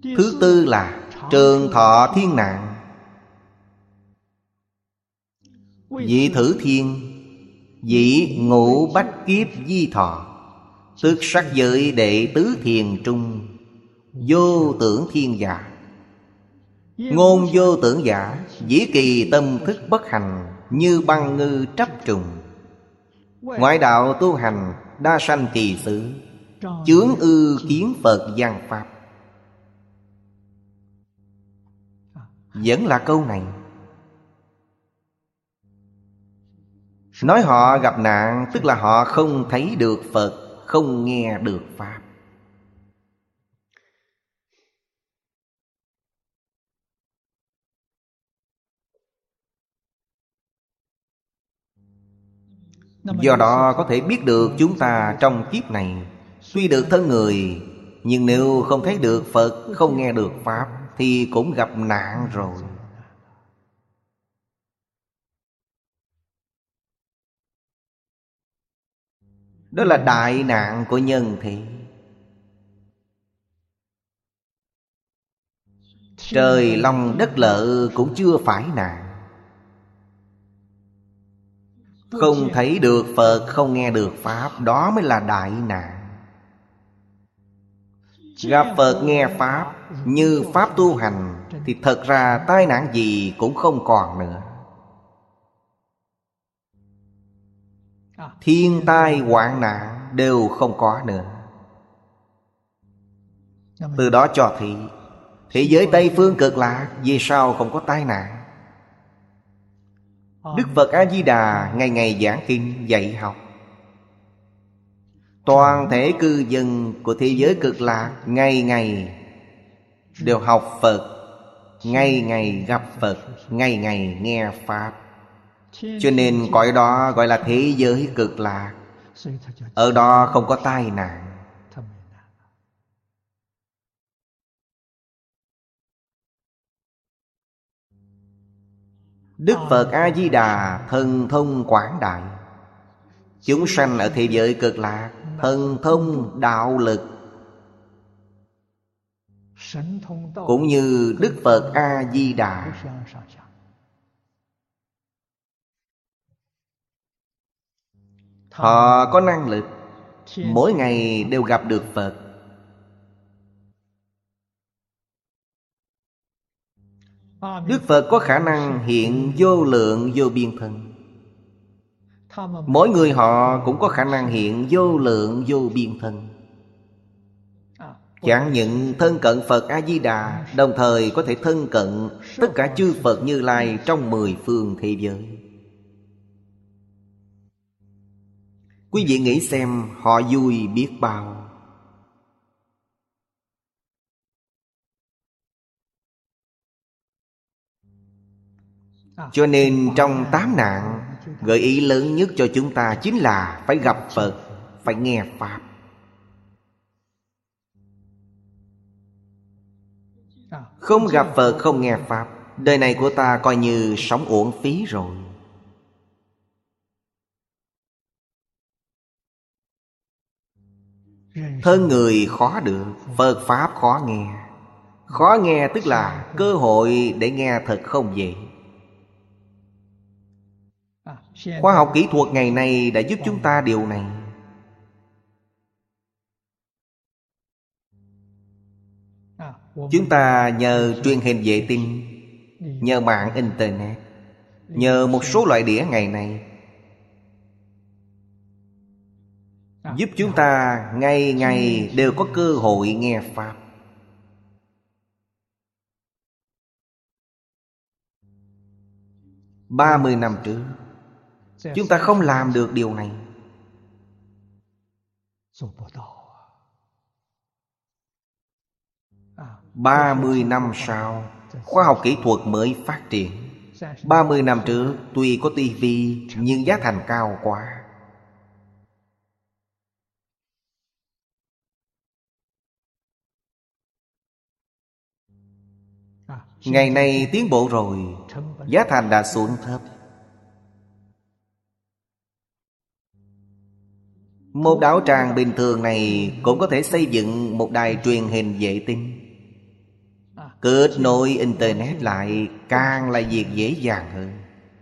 Thứ tư là trường thọ thiên nạn. Vị thử thiên, vị ngũ bách kiếp di thọ, tức sắc giới đệ tứ thiền trung, vô tưởng thiên giả. Ngôn vô tưởng giả, dĩ kỳ tâm thức bất hành, như băng ngư trắp trùng. Ngoại đạo tu hành, đa sanh kỳ xứ, chướng ư kiến Phật giang pháp. Vẫn là câu này. Nói họ gặp nạn, tức là họ không thấy được Phật, không nghe được Pháp. Do đó có thể biết được chúng ta trong kiếp này tuy được thân người, nhưng nếu không thấy được Phật, không nghe được Pháp, thì cũng gặp nạn rồi. Đó là đại nạn của nhân thế. Trời long đất lở cũng chưa phải nạn. Không thấy được Phật, không nghe được Pháp, đó mới là đại nạn. Gặp Phật nghe Pháp, như Pháp tu hành, thì thật ra tai nạn gì cũng không còn nữa. Thiên tai hoạn nạn đều không có nữa. Từ đó cho thấy thế giới Tây Phương Cực Lạc vì sao không có tai nạn. Đức Phật A-di-đà ngày ngày giảng kinh dạy học. Toàn thể cư dân của thế giới Cực Lạc ngày ngày đều học Phật, ngày ngày gặp Phật, ngày ngày nghe Pháp. Cho nên cõi đó gọi là thế giới Cực Lạc. Ở đó không có tai nạn. Đức Phật A-di-đà thần thông quảng đại. Chúng sanh ở thế giới Cực Lạc thần thông đạo lực cũng như Đức Phật A-di-đà. Họ có năng lực mỗi ngày đều gặp được Phật. Đức Phật có khả năng hiện vô lượng vô biên thân. Mỗi người họ cũng có khả năng hiện vô lượng vô biên thân. Chẳng những thân cận Phật A-di-đà, đồng thời có thể thân cận tất cả chư Phật Như Lai trong 10 phương thế giới. Quý vị nghĩ xem họ vui biết bao. Cho nên trong 8 nạn, gợi ý lớn nhất cho chúng ta chính là phải gặp Phật, phải nghe Pháp. Không gặp Phật, không nghe Pháp, đời này của ta coi như sống uổng phí rồi. Thân người khó được, Phật Pháp khó nghe. Khó nghe tức là cơ hội để nghe thật không dễ. Khoa học kỹ thuật ngày nay đã giúp chúng ta điều này. Chúng ta nhờ truyền hình vệ tinh, nhờ mạng Internet, nhờ một số loại đĩa ngày nay, giúp chúng ta ngày ngày đều có cơ hội nghe Pháp. Ba 30 năm trước chúng ta không làm được điều này. 30 năm sau, khoa học kỹ thuật mới phát triển. 30 năm trước tuy có tivi nhưng giá thành cao quá. Ngày nay tiến bộ rồi, giá thành đã xuống thấp. Một đạo tràng bình thường này cũng có thể xây dựng một đài truyền hình vệ tinh. Kết nối Internet lại càng là việc dễ dàng hơn.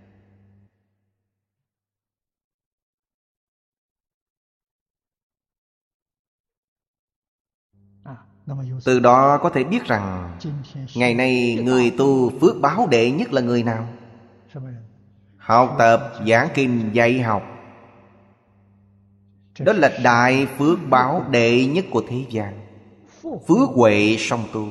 Từ đó có thể biết rằng ngày nay người tu phước báo đệ nhất là người nào? Học tập giảng kinh dạy học, đó là đại phước báo đệ nhất của thế gian. Phước huệ song tu.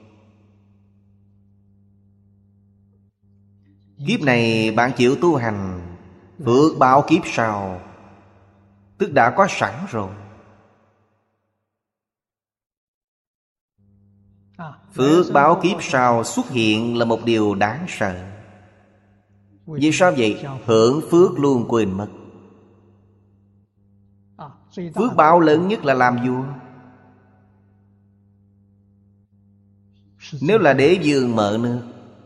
Kiếp này bạn chịu tu hành, phước báo kiếp sau tức đã có sẵn rồi. Phước báo kiếp sau xuất hiện là một điều đáng sợ. Vì sao vậy? Hưởng phước luôn quên mất. Phước báo lớn nhất là làm vua. Nếu là đế vương mở nước,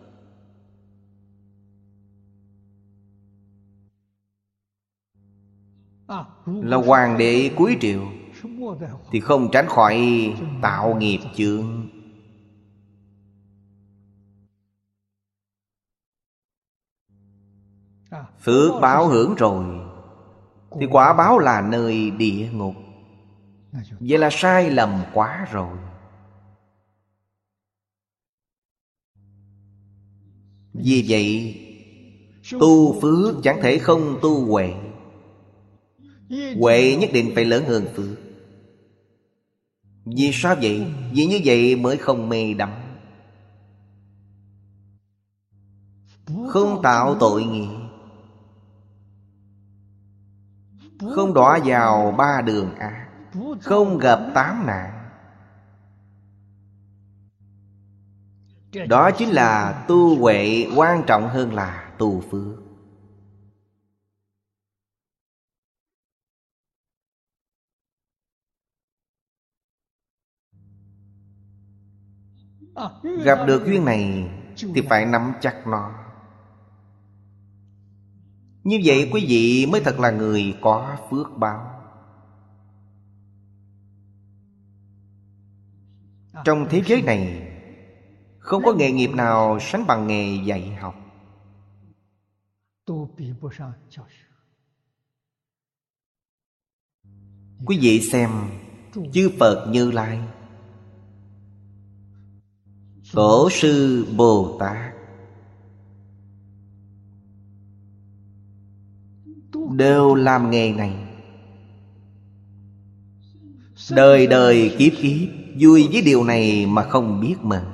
là hoàng đế cuối triều, thì không tránh khỏi tạo nghiệp chướng. Phước báo hưởng rồi thì quả báo là nơi địa ngục. Vậy là sai lầm quá rồi. Vì vậy tu phước chẳng thể không tu huệ. Huệ nhất định phải lớn hơn phước. Vì sao vậy? Vì như vậy mới không mê đắm, không tạo tội nghiệp, không đọa vào ba đường ác, không gặp tám nạn. Đó chính là tu huệ quan trọng hơn là tu phước. Gặp được duyên này thì phải nắm chắc nó. Như vậy quý vị mới thật là người có phước báo. Trong thế giới này không có nghề nghiệp nào sánh bằng nghề dạy học. Quý vị xem chư Phật Như Lai, Tổ sư Bồ Tát đều làm nghề này. Đời đời kiếp kiếp vui với điều này mà không biết mệt.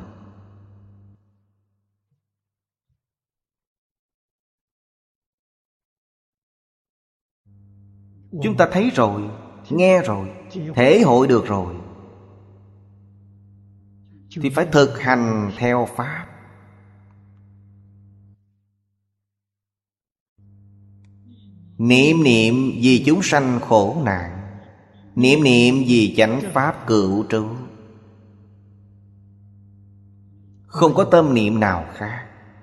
Chúng ta thấy rồi, nghe rồi, thể hội được rồi, thì phải thực hành theo Pháp. Niệm niệm vì chúng sanh khổ nạn, niệm niệm vì chánh Pháp cựu trụ. Không có tâm niệm nào khác.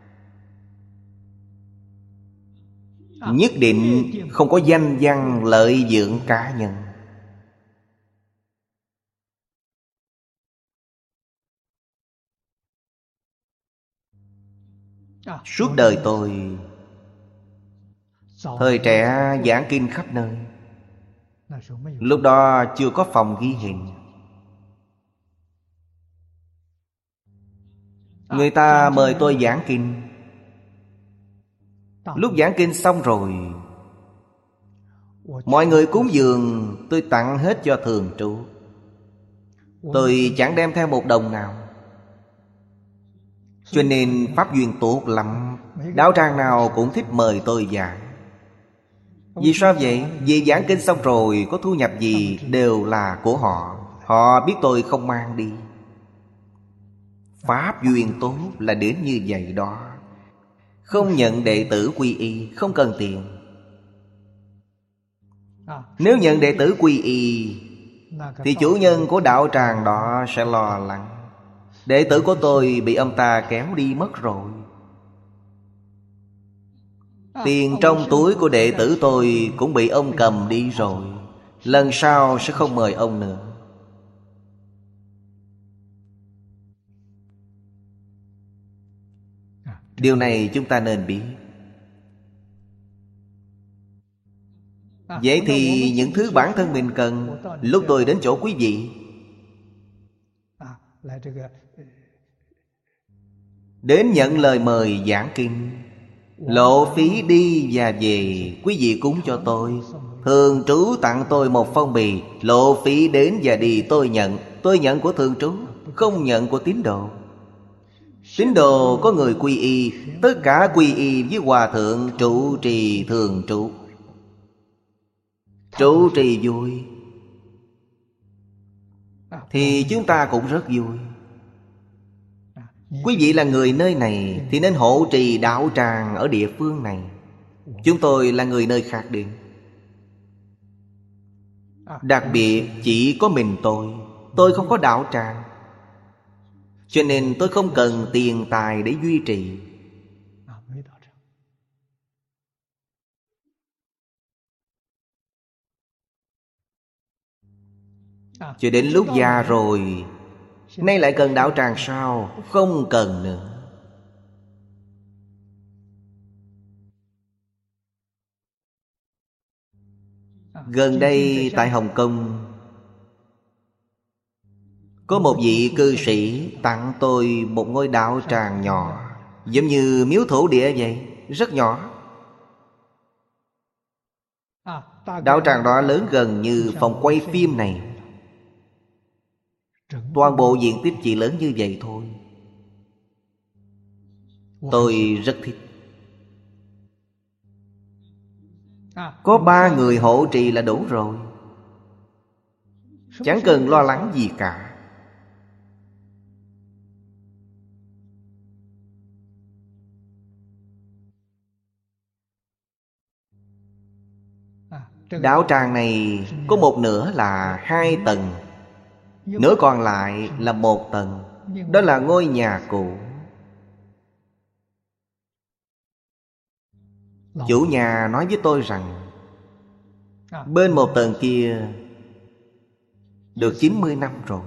Nhất định không có danh văn lợi dưỡng cá nhân. Suốt đời tôi thời trẻ giảng kinh khắp nơi. Lúc đó chưa có phòng ghi hình. Người ta mời tôi giảng kinh. Lúc giảng kinh xong rồi, mọi người cúng dường tôi tặng hết cho thường trụ. Tôi chẳng đem theo một đồng nào. Cho nên pháp duyên tốt lắm. Đạo tràng nào cũng thích mời tôi giảng. Vì sao vậy? Vì giảng kinh xong rồi có thu nhập gì đều là của họ. Họ biết tôi không mang đi. Pháp duyên tốt là đến như vậy đó. Không nhận đệ tử quy y, không cần tiền. Nếu nhận đệ tử quy y thì chủ nhân của đạo tràng đó sẽ lo lắng. Đệ tử của tôi bị ông ta kéo đi mất rồi. Tiền trong túi của đệ tử tôi cũng bị ông cầm đi rồi. Lần sau sẽ không mời ông nữa. Điều này chúng ta nên biết. Vậy thì những thứ bản thân mình cần, lúc tôi đến chỗ quý vị, đến nhận lời mời giảng kinh, lộ phí đi và về, quý vị cúng cho tôi. Thường trú tặng tôi một phong bì, lộ phí đến và đi tôi nhận. Tôi nhận của thường trú, không nhận của tín đồ. Tín đồ có người quy y, tất cả quy y với hòa thượng trụ trì thường trụ. Trụ trì vui thì chúng ta cũng rất vui. Quý vị là người nơi này thì nên hộ trì đạo tràng ở địa phương này. Chúng tôi là người nơi khác đến. Đặc biệt chỉ có mình tôi không có đạo tràng, cho nên tôi không cần tiền tài để duy trì. Cho đến lúc già rồi, nay lại cần đạo tràng sao? Không cần nữa. Gần đây tại Hồng Kông, có một vị cư sĩ tặng tôi một ngôi đạo tràng nhỏ, giống như miếu thổ địa vậy, rất nhỏ. Đạo tràng đó lớn gần như phòng quay phim này. Toàn bộ diện tích chỉ lớn như vậy thôi. Tôi rất thích. Có 3 người hộ trì là đủ rồi, chẳng cần lo lắng gì cả. Đạo tràng này có một nửa là 2 tầng, nửa còn lại là 1 tầng. Đó là ngôi nhà cũ. Chủ nhà nói với tôi rằng bên 1 tầng kia được 90 năm rồi.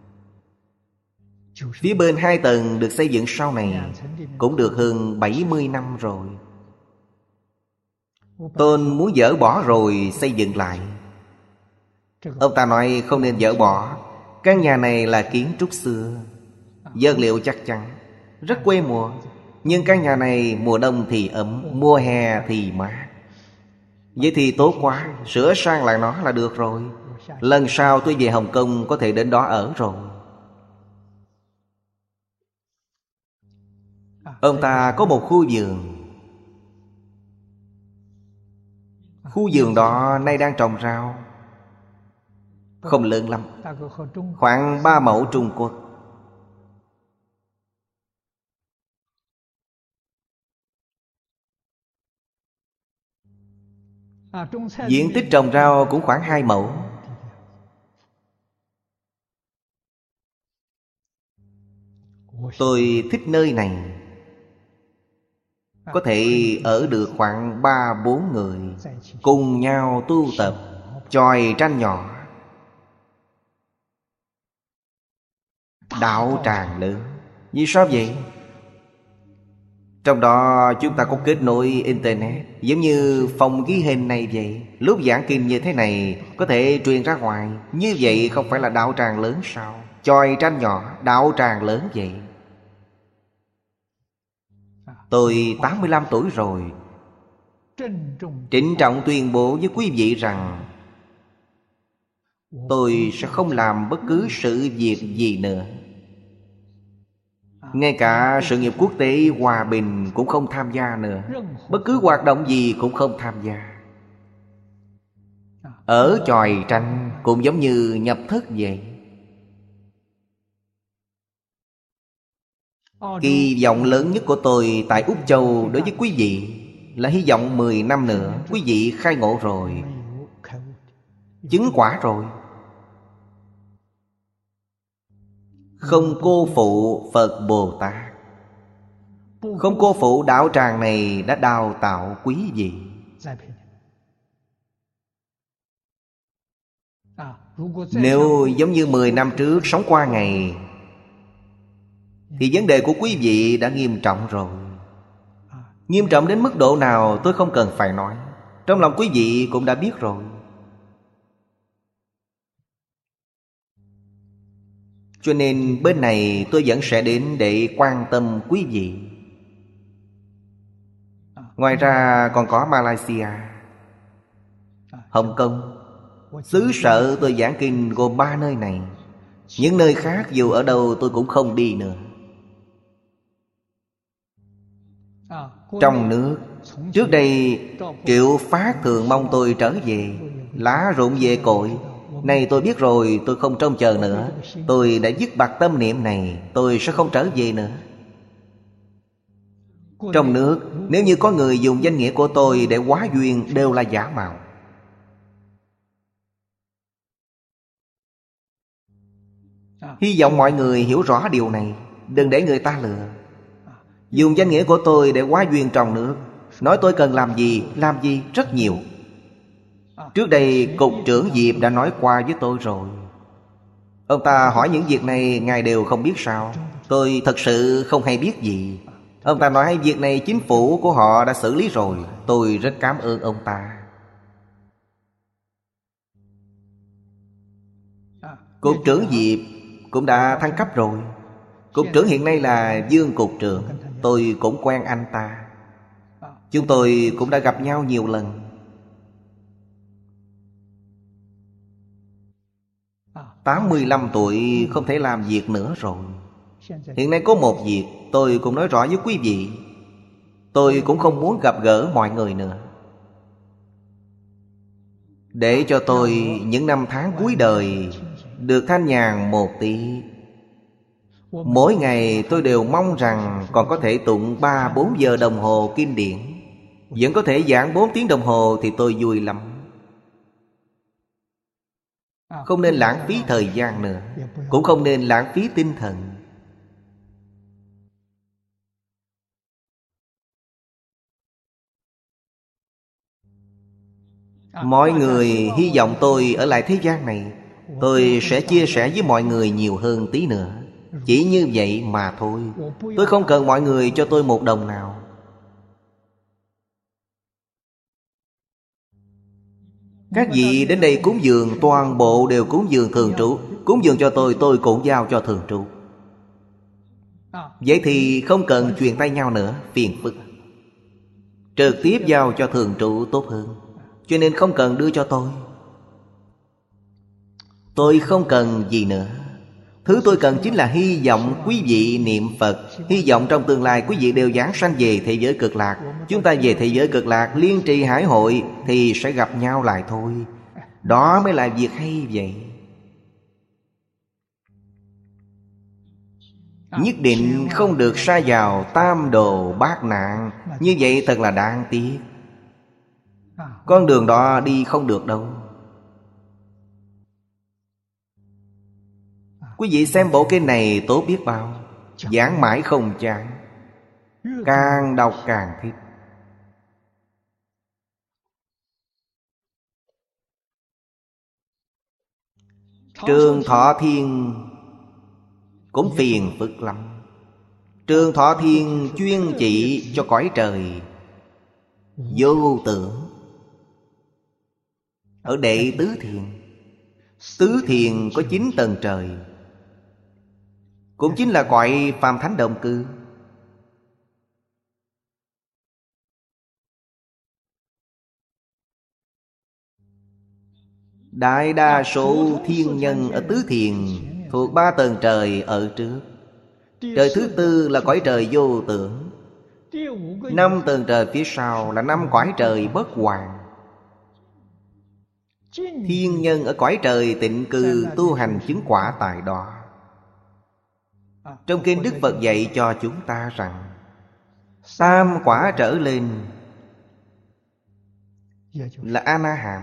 Phía bên 2 tầng được xây dựng sau này cũng được hơn 70 năm rồi. Tôi muốn dỡ bỏ rồi xây dựng lại. Ông ta nói không nên dỡ bỏ. Căn nhà này là kiến trúc xưa, vật liệu chắc chắn, rất quê mùa. Nhưng căn nhà này mùa đông thì ấm, mùa hè thì mát. Vậy thì tốt quá, sửa sang lại nó là được rồi. Lần sau tôi về Hồng Kông có thể đến đó ở rồi. Ông ta có một khu vườn. Khu vườn đó nay đang trồng rau, không lớn lắm, khoảng 3 mẫu Trung Quốc. Diện tích trồng rau cũng khoảng 2 mẫu. Tôi thích nơi này. Có thể ở được khoảng 3-4 người cùng nhau tu tập, chòi tranh nhỏ. Đạo tràng lớn. Vì sao vậy? Trong đó chúng ta có kết nối Internet, giống như phòng ghi hình này vậy. Lúc giảng kinh như thế này có thể truyền ra ngoài. Như vậy không phải là đạo tràng lớn sao? Chòi tranh nhỏ, đạo tràng lớn vậy. Tôi 85 tuổi rồi, trịnh trọng tuyên bố với quý vị rằng tôi sẽ không làm bất cứ sự việc gì nữa. Ngay cả sự nghiệp quốc tế hòa bình cũng không tham gia nữa. Bất cứ hoạt động gì cũng không tham gia. Ở chòi tranh cũng giống như nhập thất vậy. Kỳ vọng lớn nhất của tôi tại Úc Châu đối với quý vị là hy vọng 10 năm nữa quý vị khai ngộ rồi, chứng quả rồi, không cô phụ Phật Bồ Tát, không cô phụ đạo tràng này đã đào tạo quý vị. Nếu giống như 10 năm trước sống qua ngày thì vấn đề của quý vị đã nghiêm trọng rồi. Nghiêm trọng đến mức độ nào tôi không cần phải nói, trong lòng quý vị cũng đã biết rồi. Cho nên bên này tôi vẫn sẽ đến để quan tâm quý vị. Ngoài ra còn có Malaysia, Hồng Kông. Xứ sở tôi giảng kinh gồm 3 nơi này. Những nơi khác dù ở đâu tôi cũng không đi nữa. Trong nước, trước đây Triệu Phát thường mong tôi trở về. Lá rụng về cội. Nay tôi biết rồi, tôi không trông chờ nữa. Tôi đã dứt bặt tâm niệm này, tôi sẽ không trở về nữa. Trong nước, nếu như có người dùng danh nghĩa của tôi để hóa duyên, đều là giả mạo. Hy vọng mọi người hiểu rõ điều này, đừng để người ta lừa. Dùng danh nghĩa của tôi để hóa duyên trong nước, nói tôi cần làm gì rất nhiều. Trước đây Cục trưởng Diệp đã nói qua với tôi rồi. Ông ta hỏi những việc này ngài đều không biết sao? Tôi thật sự không hay biết gì. Ông ta nói việc này chính phủ của họ đã xử lý rồi. Tôi rất cảm ơn ông ta. Cục trưởng Diệp cũng đã thăng cấp rồi. Cục trưởng hiện nay là Dương Cục trưởng. Tôi cũng quen anh ta. Chúng tôi cũng đã gặp nhau nhiều lần. 85 tuổi không thể làm việc nữa rồi. Hiện nay có một việc tôi cũng nói rõ với quý vị. Tôi cũng không muốn gặp gỡ mọi người nữa. Để cho tôi những năm tháng cuối đời được thanh nhàn một tí. Mỗi ngày tôi đều mong rằng còn có thể tụng 3-4 giờ đồng hồ kinh điển. Vẫn có thể giảng 4 tiếng đồng hồ thì tôi vui lắm. Không nên lãng phí thời gian nữa, cũng không nên lãng phí tinh thần. Mọi người hy vọng tôi ở lại thế gian này, tôi sẽ chia sẻ với mọi người nhiều hơn tí nữa. Chỉ như vậy mà thôi. Tôi không cần mọi người cho tôi một đồng nào. Các vị đến đây cúng dường, toàn bộ đều cúng dường thường trụ. Cúng dường cho tôi cũng giao cho thường trụ. Vậy thì không cần truyền tay nhau nữa, phiền phức. Trực tiếp giao cho thường trụ tốt hơn. Cho nên không cần đưa cho tôi. Tôi không cần gì nữa. Thứ tôi cần chính là hy vọng quý vị niệm Phật. Hy vọng trong tương lai quý vị đều giáng sanh về thế giới cực lạc. Chúng ta về thế giới cực lạc liên trì hải hội thì sẽ gặp nhau lại thôi. Đó mới là việc hay vậy. Nhất định không được sa vào tam đồ bát nạn. Như vậy thật là đáng tiếc. Con đường đó đi không được đâu. Quý vị xem bộ kinh này tốt biết bao. Giảng mãi không chán. Càng đọc càng thích. Trường Thọ Thiên cũng phiền phức lắm. Trường Thọ Thiên chuyên chỉ cho cõi trời vô tưởng. Ở đệ tứ thiền. Tứ thiền có 9 tầng trời, cũng chính là cõi phàm thánh đồng cư. Đại đa số thiên nhân ở tứ thiền thuộc 3 tầng trời ở trước. Trời thứ tư là cõi trời vô tưởng. 5 tầng trời phía sau là 5 cõi trời bất hoàn. Thiên nhân ở cõi trời tịnh cư tu hành chứng quả tại đó. Trong kinh Đức Phật dạy cho chúng ta rằng tam quả trở lên là A-na-hàm.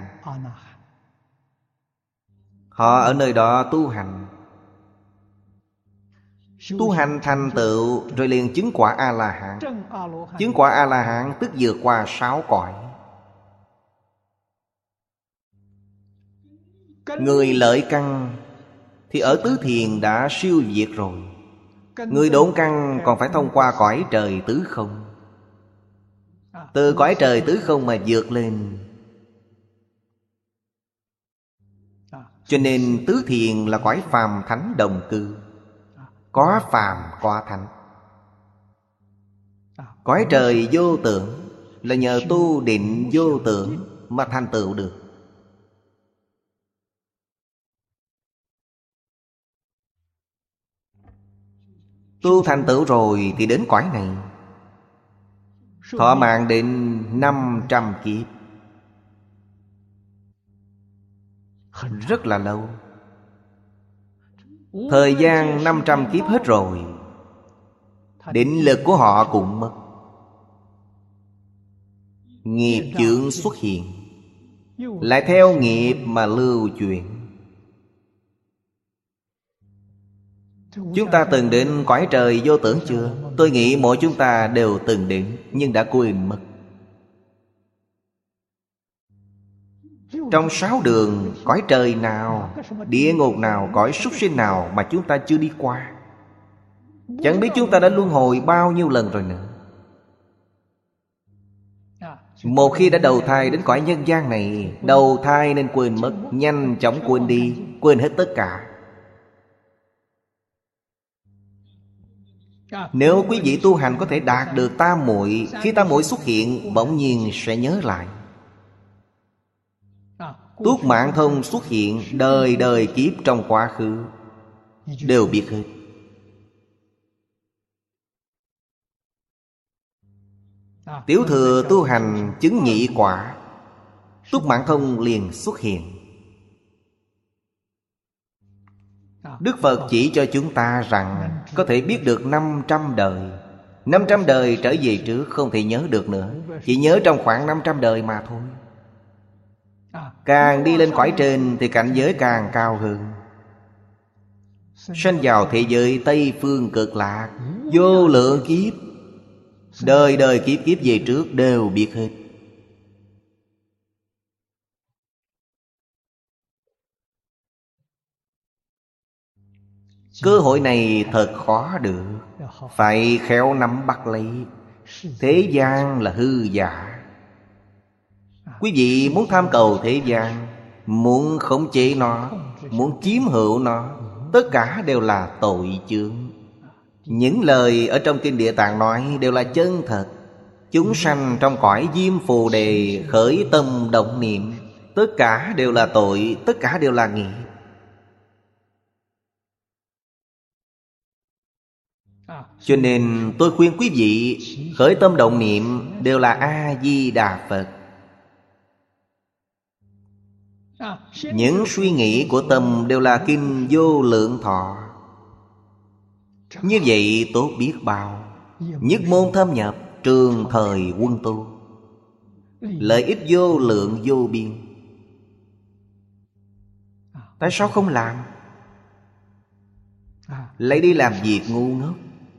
Họ ở nơi đó tu hành. Tu hành thành tựu rồi liền chứng quả A-la-hán. Chứng quả A-la-hán tức vượt qua 6 cõi. Người lợi căn thì ở tứ thiền đã siêu việt rồi. Người độn căn còn phải thông qua cõi trời tứ không. Từ cõi trời tứ không mà vượt lên. Cho nên tứ thiền là cõi phàm thánh đồng cư. Có phàm có thánh. Cõi trời vô tưởng là nhờ tu định vô tưởng mà thành tựu được. Tu thành tựu rồi thì đến cõi này, thọ mạng đến 500 kiếp. Rất là lâu. Thời gian 500 kiếp hết rồi, định lực của họ cũng mất. Nghiệp chướng xuất hiện, lại theo nghiệp mà lưu chuyển. Chúng ta từng đến cõi trời vô tưởng chưa? Tôi nghĩ mỗi chúng ta đều từng đến, nhưng đã quên mất. Trong 6 đường, cõi trời nào, địa ngục nào, cõi súc sinh nào mà chúng ta chưa đi qua? Chẳng biết chúng ta đã luân hồi bao nhiêu lần rồi nữa. Một khi đã đầu thai đến cõi nhân gian này, đầu thai nên quên mất, nhanh chóng quên đi, quên hết tất cả. Nếu quý vị tu hành có thể đạt được tam muội, khi tam muội xuất hiện, bỗng nhiên sẽ nhớ lại. Túc Mạng Thông xuất hiện, đời đời kiếp trong quá khứ đều biết hết. Tiểu thừa tu hành chứng nhị quả, Túc Mạng Thông liền xuất hiện. Đức Phật chỉ cho chúng ta rằng có thể biết được 500 đời. 500 đời trở về trước không thể nhớ được nữa, chỉ nhớ trong khoảng 500 đời mà thôi. Càng đi lên cõi trên thì cảnh giới càng cao hơn. Sanh vào thế giới Tây Phương Cực Lạc, vô lượng kiếp, đời đời kiếp kiếp về trước đều biết hết. Cơ hội này thật khó được, phải khéo nắm bắt lấy. Thế gian là hư giả. Quý vị muốn tham cầu thế gian, muốn khống chế nó, muốn chiếm hữu nó, tất cả đều là tội chướng. Những lời ở trong Kinh Địa Tạng nói đều là chân thật. Chúng sanh trong cõi Diêm Phù Đề khởi tâm động niệm, tất cả đều là tội, tất cả đều là nghiệp. Cho nên tôi khuyên quý vị khởi tâm động niệm đều là A-di-đà Phật. Những suy nghĩ của tâm đều là Kinh Vô Lượng Thọ. Như vậy tốt biết bao. Nhất môn thâm nhập, trường thời quân tu, lợi ích vô lượng vô biên. Tại sao không làm? Lại đi làm việc ngu ngốc.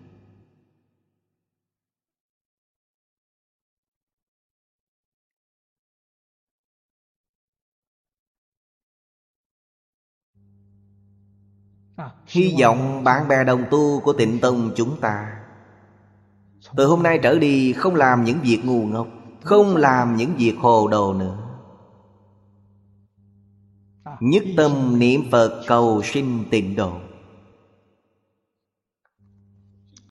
Hy vọng bạn bè đồng tu của Tịnh Tông chúng ta từ hôm nay trở đi không làm những việc ngu ngốc, không làm những việc hồ đồ nữa. Nhất tâm niệm Phật cầu sinh tịnh độ.